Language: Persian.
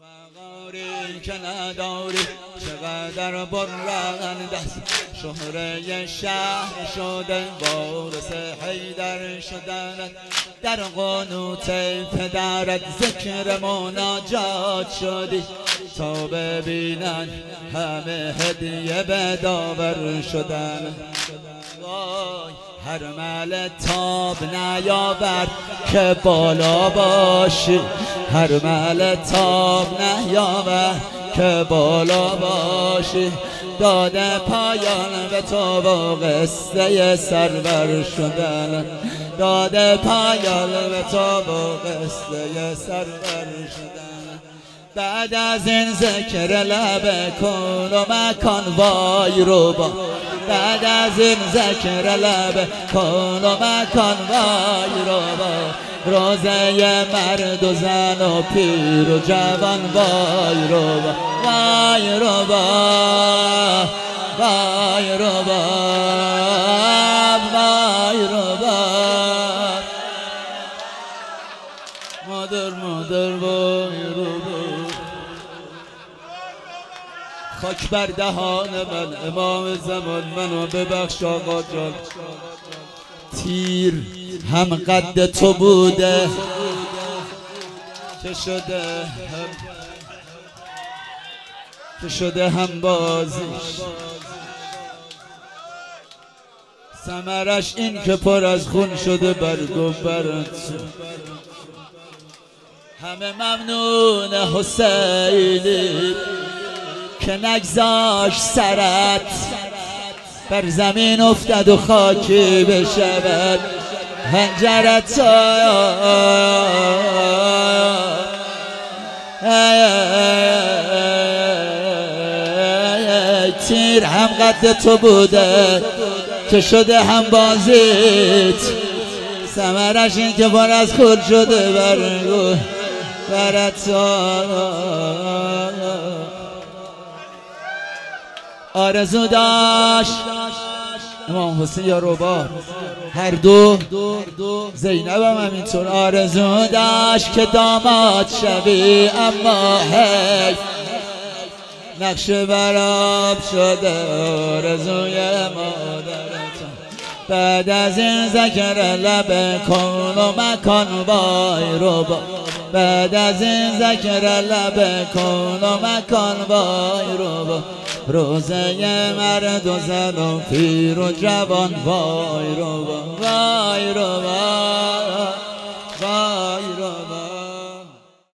فقاری که نداری چقدر برند است، شهره شهر شده وارث حیدر شدند. در قنوت پدرت ذکر مناجات شدی، تا ببینن همه هدیه به داور شدن. وای هر مل تاب نیاورد که بالا باشی، هر مل تاب نیاورد که بالا باشی. داده پایان به تو و قصه سرور شدن، داده پایان به تو و قصه سرور شدن. بعد از این ذکر لب کن و مکان وای رو با، بعد از این ذکر لب کن و مکان وای رو با. روزه مرد و زن و پیر و جوان وای رو با، وای رو با، وای رو با، وای رو با. مادر وای رو با. خاک بر دهان من امام زمان، منو ببخش آقا جان. تیر هم قد تو بوده که شده هم بازیش، ثمرش این که پر از خون شده برگ و برد. همه ممنون حسینی که نگذاش سرت بر زمین افتد و خاکی بشود هنجرت. تیر هم قد تو بوده که شده هم بازیت، ثمرش این که پر از خون شده برگو برت. آرزو داشت امام حسین یا ربا هر دو، زینب هم همینطور، آرزو داشت که داماد شوی، اما هی نقش براب شده آرزوی مادرت. بعد از این ذکر لب کن و مکان وای رو با، بعد از این ذکر لب کن و مکان وای رو با. روزه مرد و زن و پیر و جوان وای رو با، وای رو با، وای رو